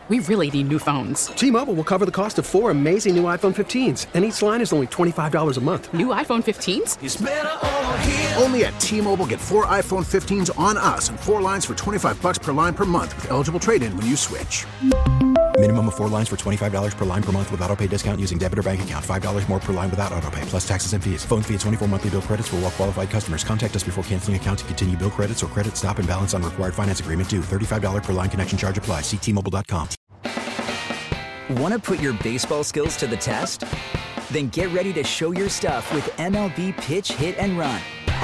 We really need new phones. T-Mobile will cover the cost of 4 amazing new iPhone 15s, and each line is only $25 a month. New iPhone 15s? It's better over here. Only at T-Mobile, get 4 iPhone 15s on us and 4 lines for $25 per line per month with eligible trade-in when you switch. Minimum of 4 lines for $25 per line per month with autopay discount using debit or bank account. $5 more per line without autopay, plus taxes and fees. Phone fee at 24 monthly bill credits for well-qualified customers. Contact us before canceling account to continue bill credits or credit stop and balance on required finance agreement due. $35 per line connection charge applies. See T-Mobile.com. Want to put your baseball skills to the test? Then get ready to show your stuff with MLB Pitch, Hit, and Run.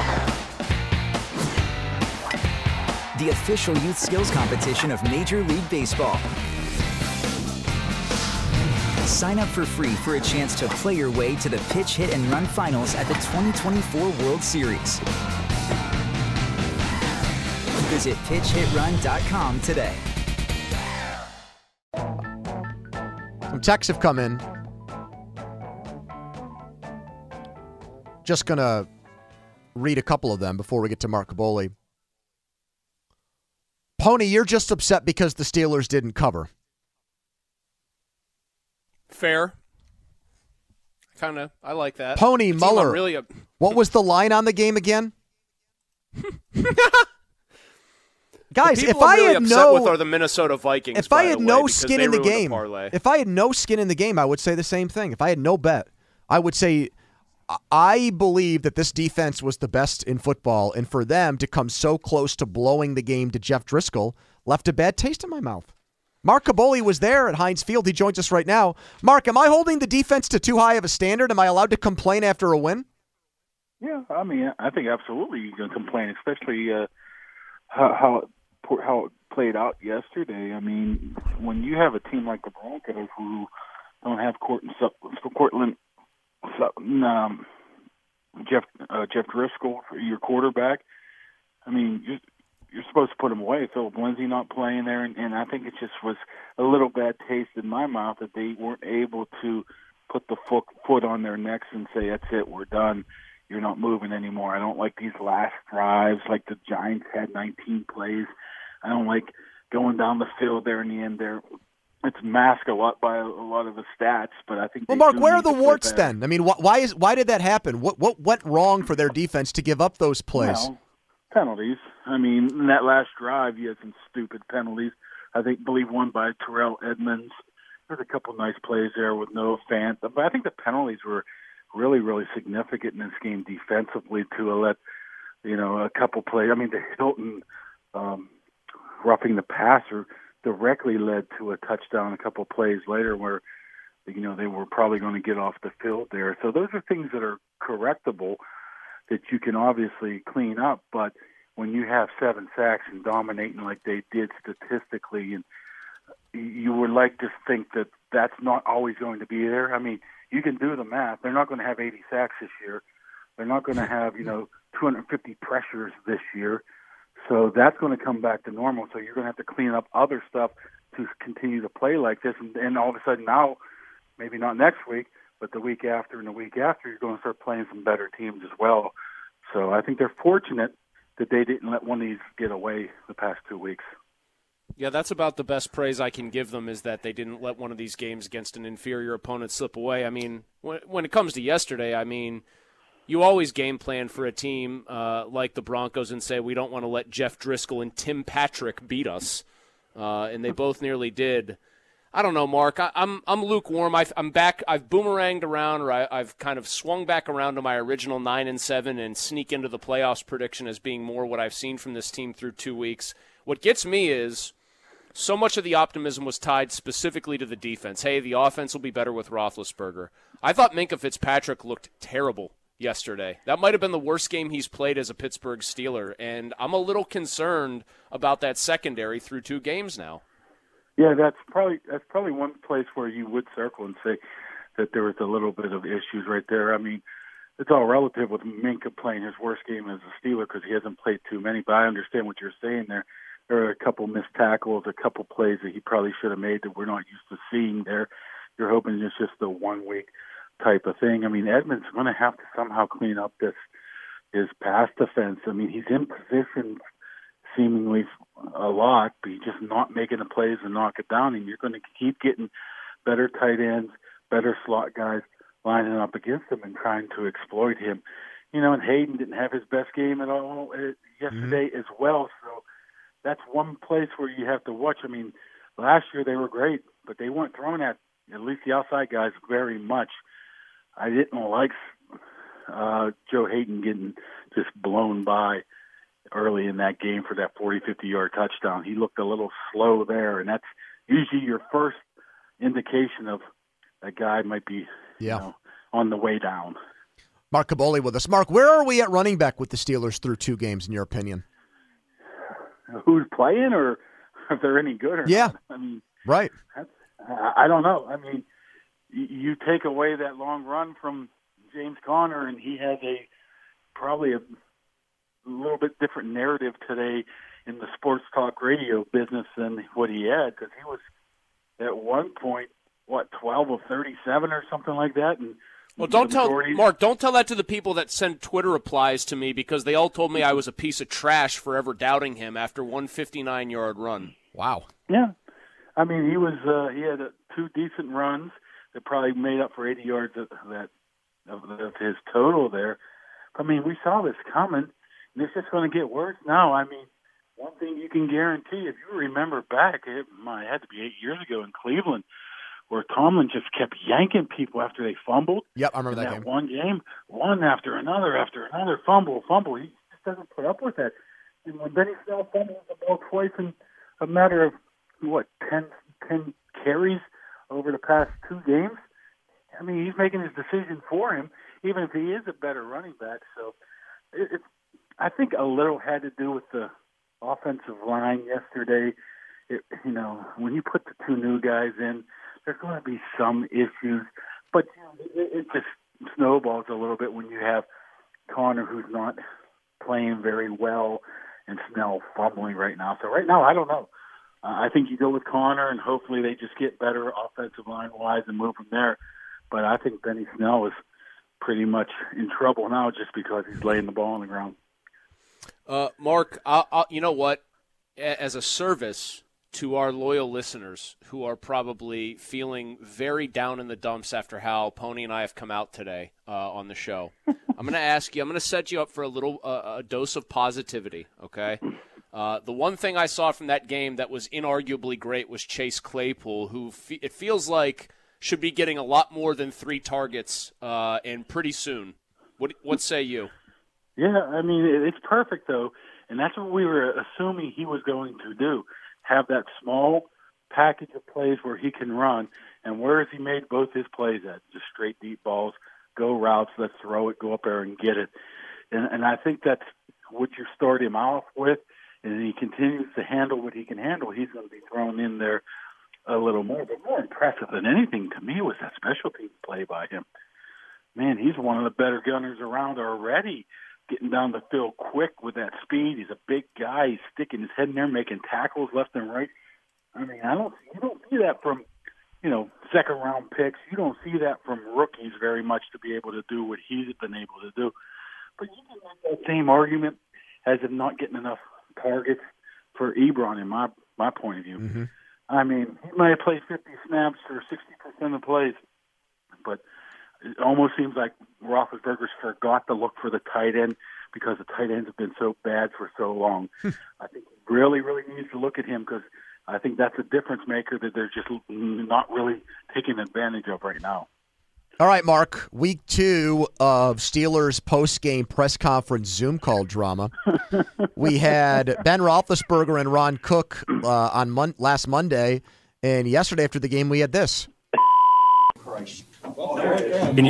The official youth skills competition of Major League Baseball. Sign up for free for a chance to play your way to the Pitch, Hit, and Run finals at the 2024 World Series. Visit pitchhitrun.com today. Some texts have come in. Just going to read a couple of them before we get to Mark Kaboly. Pony, you're just upset because the Steelers didn't cover. Fair. I like that. Pony Muller. Really what was the line on the game again? Guys, if I really had with are the Minnesota Vikings. If I had no skin in the game, I would say the same thing. If I had no bet, I would say I believe that this defense was the best in football, and for them to come so close to blowing the game to Jeff Driscoll left a bad taste in my mouth. Mark Kaboly was there at Heinz Field. He joins us right now. Mark, am I holding the defense to too high of a standard? Am I allowed to complain after a win? Yeah, I mean, I think absolutely you can complain, especially how it played out yesterday. I mean, when you have a team like the Broncos who don't have Jeff Driscoll, your quarterback, I mean, you're supposed to put him away. Philip Lindsay not playing there, and I think it just was a little bad taste in my mouth that they weren't able to put the foot on their necks and say, that's it, we're done. You're not moving anymore. I don't like these last drives, like the Giants had 19 plays. I don't like going down the field there in the end there. It's masked a lot by a lot of the stats, but I think. Well, Mark, where are the warts then? I mean, why did that happen? What went wrong for their defense to give up those plays? Well, penalties. I mean, in that last drive, you had some stupid penalties. I believe one by Terrell Edmonds. There's a couple nice plays there with Noah Fant, but I think the penalties were really, really significant in this game defensively to let a couple plays. I mean, the Hilton roughing the passer directly led to a touchdown a couple plays later where, they were probably going to get off the field there. So those are things that are correctable that you can obviously clean up. But when you have 7 sacks and dominating like they did statistically, and you would like to think that that's not always going to be there. I mean, you can do the math. They're not going to have 80 sacks this year. They're not going to have, 250 pressures this year. So that's going to come back to normal. So you're going to have to clean up other stuff to continue to play like this. And all of a sudden now, maybe not next week, but the week after and the week after, you're going to start playing some better teams as well. So I think they're fortunate that they didn't let one of these get away the past 2 weeks. Yeah, that's about the best praise I can give them, is that they didn't let one of these games against an inferior opponent slip away. I mean, when it comes to yesterday, I mean, you always game plan for a team like the Broncos and say, we don't want to let Jeff Driscoll and Tim Patrick beat us. And they both nearly did. I don't know, Mark. I'm lukewarm. I'm back. I've boomeranged around, or I've kind of swung back around to my original 9-7 and sneak into the playoffs prediction as being more what I've seen from this team through 2 weeks. What gets me is so much of the optimism was tied specifically to the defense. Hey, the offense will be better with Roethlisberger. I thought Minkah Fitzpatrick looked terrible yesterday. That might have been the worst game he's played as a Pittsburgh Steeler, and I'm a little concerned about that secondary through 2 games now. Yeah, that's probably one place where you would circle and say that there was a little bit of issues right there. I mean, it's all relative with Minkah playing his worst game as a Steeler because he hasn't played too many, but I understand what you're saying there. There are a couple missed tackles, a couple plays that he probably should have made that we're not used to seeing there. You're hoping it's just a 1 week type of thing. I mean, Edmonds is going to have to somehow clean up his pass defense. I mean, he's in position seemingly a lot, but he's just not making the plays and knock it down, and you're going to keep getting better tight ends, better slot guys lining up against him and trying to exploit him. And Hayden didn't have his best game at all yesterday as well, so that's one place where you have to watch. I mean, last year they were great, but they weren't thrown at least the outside guys very much. I didn't like Joe Hayden getting just blown by early in that game for that 40, 50-yard touchdown. He looked a little slow there, and that's usually your first indication of a guy might be on the way down. Mark Kaboly with us. Mark, where are we at running back with the Steelers through 2 games, in your opinion? Who's playing, or if they're any good or not? I mean, right. I don't know. I mean, you take away that long run from James Conner, and he has probably a little bit different narrative today in the sports talk radio business than what he had, because he was at one point, 12 of 37 or something like that. And well, don't tell that to the people that send Twitter replies to me, because they all told me I was a piece of trash for ever doubting him after one 59-yard run. Wow. Yeah. I mean, he had 2 decent runs that probably made up for 80 yards of his total there. I mean, we saw this coming, and it's just going to get worse now. I mean, one thing you can guarantee, if you remember back, it had to be 8 years ago in Cleveland, where Tomlin just kept yanking people after they fumbled. Yep, I remember that game. One game, one after another, fumble. He just doesn't put up with that. And when Benny Snell fumbles the ball twice in a matter of, 10 carries over the past 2 games, I mean, he's making his decision for him, even if he is a better running back. So I think a little had to do with the offensive line yesterday. When you put the 2 new guys in, there's going to be some issues, but it just snowballs a little bit when you have Conner, who's not playing very well, and Snell fumbling right now. So right now, I don't know. I think you go with Conner, and hopefully they just get better offensive line-wise and move from there. But I think Benny Snell is pretty much in trouble now just because he's laying the ball on the ground. Mark, you know what? As a service to our loyal listeners who are probably feeling very down in the dumps after how Pony and I have come out today on the show, I'm going to ask you, I'm going to set you up for a little a dose of positivity, okay? The one thing I saw from that game that was inarguably great was Chase Claypool, who it feels like should be getting a lot more than 3 targets and pretty soon. What say you? Yeah, I mean, it's perfect, though, and that's what we were assuming he was going to do, have that small package of plays where he can run. And where has he made both his plays at? Just straight deep balls, go routes, let's throw it, go up there and get it. And I think that's what you start him off with, and he continues to handle what he can handle. He's going to be thrown in there a little more. But more impressive than anything to me was that special teams play by him. Man, he's one of the better gunners around already, getting down the field quick with that speed. He's a big guy. He's sticking his head in there, making tackles left and right. I mean, you don't see that from, second-round picks. You don't see that from rookies very much to be able to do what he's been able to do. But you can make that same argument as if not getting enough targets for Ebron in my point of view. Mm-hmm. I mean, he might have played 50 snaps or 60% of plays, but it almost seems like Roethlisberger's forgot to look for the tight end because the tight ends have been so bad for so long. I think he really, really needs to look at him because I think that's a difference maker that they're just not really taking advantage of right now. All right, Mark, week 2 of Steelers post-game press conference Zoom call drama. We had Ben Roethlisberger and Ron Cook on last Monday, and yesterday after the game we had this. Can you...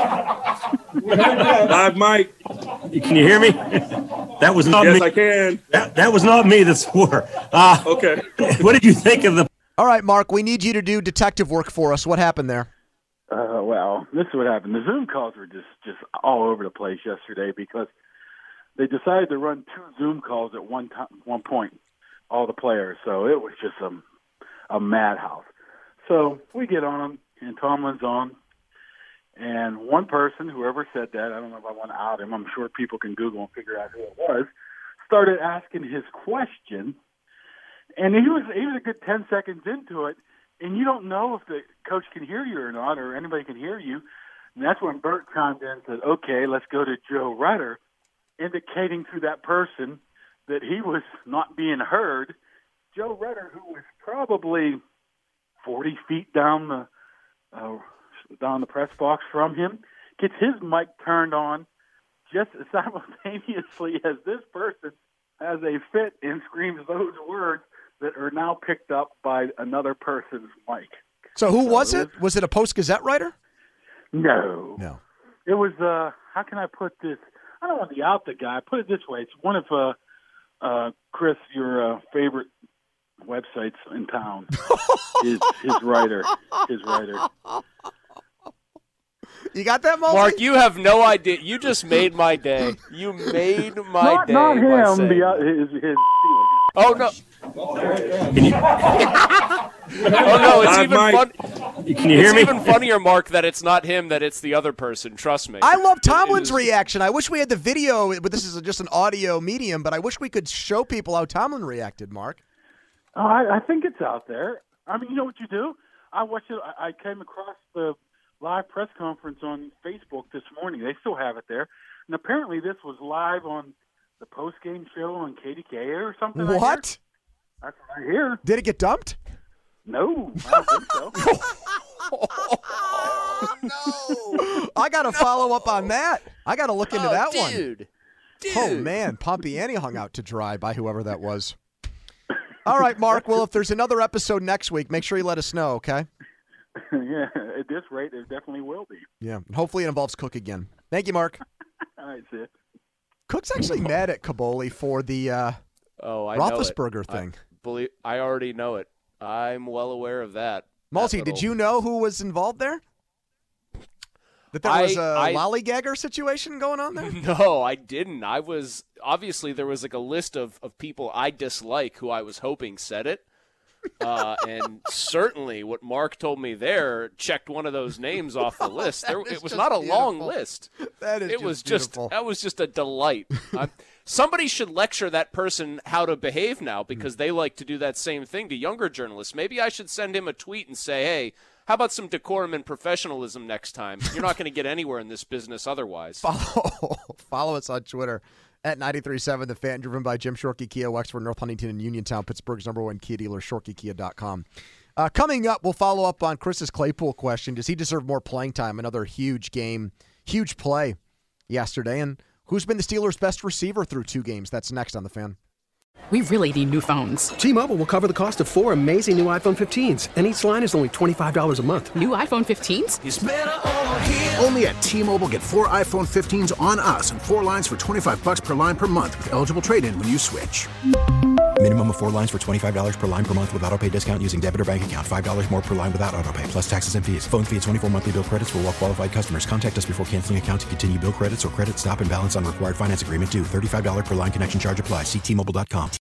Live mic. Can you hear me? That was not me. Yes, I can. That was not me that swore. Okay. What did you think of the... All right, Mark, we need you to do detective work for us. What happened there? Well, this is what happened. The Zoom calls were just all over the place yesterday because they decided to run 2 Zoom calls at one point, all the players. So it was just a madhouse. So we get on them, and Tomlin's on. And one person, whoever said that, I don't know if I want to out him. I'm sure people can Google and figure out who it was, started asking his question, and he was a good 10 seconds into it, and you don't know if the coach can hear you or not, or anybody can hear you. And that's when Bert chimed in and said, okay, let's go to Joe Rudder, indicating to that person that he was not being heard. Joe Rudder, who was probably 40 feet down the press box from him, gets his mic turned on just simultaneously as this person has a fit and screams those words that are now picked up by another person's mic. So who was it? Was it a Post-Gazette writer? No. It was, how can I put this? I don't want to out the guy. Put it this way. It's one of, Chris, your favorite websites in town. his writer. You got that, Multi? Mark, you have no idea. You just made my day. You made my day. Not him. His oh, no. It's even fun. Can you hear me? It's even funnier, Mark, that it's not him, that it's the other person. Trust me. I love Tomlin's reaction. I wish we had the video, but this is just an audio medium, but I wish we could show people how Tomlin reacted, Mark. I think it's out there. I mean, you know what you do? I watched it. I came across the live press conference on Facebook this morning. They still have it there. And apparently this was live on the post-game show on KDKA or something. What? That's what I hear. Did it get dumped? No, I don't think so. Oh, no. I got to follow up on that. I got to look into that one. Dude. Oh, man. Pompiani hung out to dry by whoever that was. All right, Mark. Well, if there's another episode next week, make sure you let us know, okay? Yeah, at this rate, there definitely will be. Yeah, and hopefully it involves Cook again. Thank you, Mark. All right, see it. Cook's actually mad at Kaboli for the Roethlisberger thing. I already know it. I'm well aware of that. Multi, did you know who was involved there? That there was a lollygagger situation going on there? No, I didn't. Obviously there was like a list of people I dislike who I was hoping said it. And certainly what Mark told me there checked one of those names off the list. It was not a long list. That was just a delight. Somebody should lecture that person how to behave now, because they like to do that same thing to younger journalists. Maybe I should send him a tweet and say, hey, how about some decorum and professionalism next time? You're not going to get anywhere in this business otherwise. Follow us on Twitter at 93.7 The Fan, driven by Jim Shorkey Kia, Wexford, North Huntington, and Uniontown, Pittsburgh's #1 Kia dealer, ShorkeyKia.com. Coming up, we'll follow up on Chris's Claypool question. Does he deserve more playing time? Another huge game, huge play yesterday. And who's been the Steelers' best receiver through 2 games? That's next on The Fan. We really need new phones. T-Mobile will cover the cost of 4 amazing new iPhone 15s, and each line is only $25 a month. New iPhone 15s? It's better over here. Only at T-Mobile, get 4 iPhone 15s on us and 4 lines for $25 per line per month with eligible trade-in when you switch. Minimum of 4 lines for $25 per line per month with autopay discount using debit or bank account. $5 more per line without autopay, plus taxes and fees. Phone fee at 24 monthly bill credits for well-qualified customers. Contact us before canceling account to continue bill credits or credit stop and balance on required finance agreement due. $35 per line connection charge applies. See T-Mobile.com.